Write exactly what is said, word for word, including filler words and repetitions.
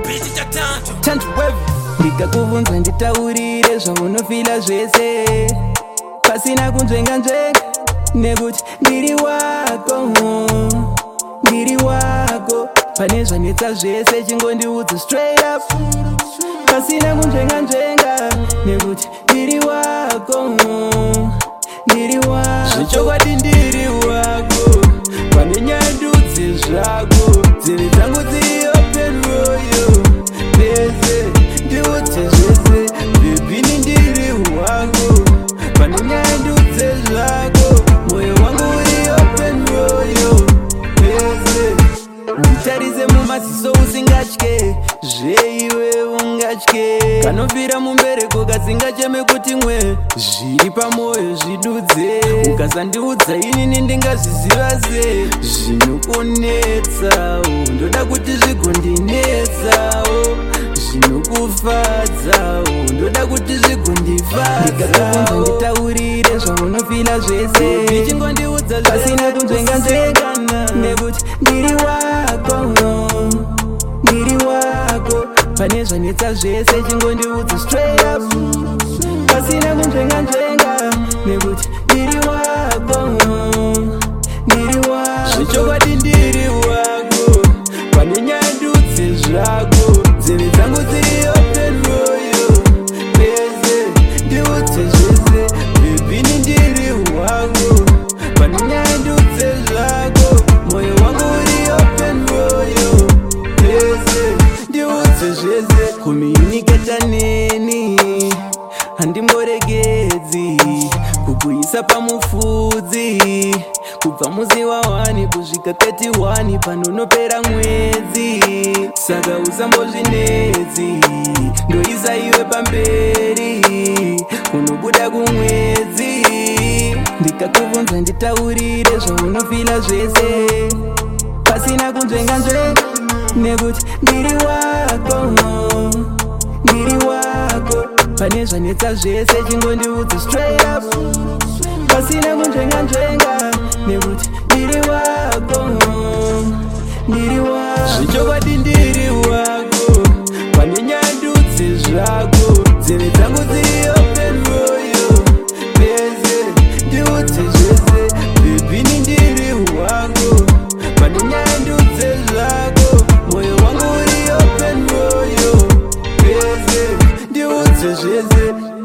ndikakubvunza nditaurire zvaunofila zvese pasina kunzvenga nzvenga nekuti ndiri wako ndiri wako pane zvanetsa zvese chingondiudza straight up pasina kunzvenga nzvenga nekuti ndiri wako ndiri wako zvechokwadi ndiri wako pane nyandudzi zvako dziri dzangu dziri open royo pese ndiudze zvese bebini ndiri wako pane nyandudzi zvako moyo wangu uri open royo pese utarise mumaziso usingatye zveiwe ungatye kanofira mumbereko kasingacheme kuti mwe zviri pamwoyo zvidudze ukasandiudza inini ndingazviziva se zvinokunetsawo ndoda kuti zvigondinetsawo zvinokufadzawo ndoda kuti zvigondifadzawo nditaurire zvaunofila zvese ndichingondiudza pasina kunzvenga nzvengana nekuti ndiri wako ndiri wako pane zvanetsa zvese chingondiudza straight up pasina kunzvenga nzvenga nekuti ndiri wako ndiri wako zvechokwadi ndiri wako pane nyandudzi zvako dziri dzangu dziri open royo pese ndiudze zvese bebini ndiri wako pane nyandudzi zvako moyo wangu uri open royo pese ndiudze zvese communicata neni handimboregedzi kukuisa pamufudzi kubva muzi wa wani kusvika thirty one panonopera mwedzi saka usambozvinetsi ndoisa iwe pamberi unobuda kumwedzi ndikakubvunza nditaurire zvaunofila zvese pasina kunzvenga nzvenga nekuti ndiri wako ndiri wako pane zvanetsa zvese chingondiudza straight up pasina kunzvenga nzvenga nekuti ndiri wako ndiri wako zvechokwadi ndiri wako pane nyandudzi zvako dziri dzangu dziri open royo pese ndiudze zvese bebini ndiri wako pane nyandudzi zvako moyo wangu uri open royo pese ndiudze zvese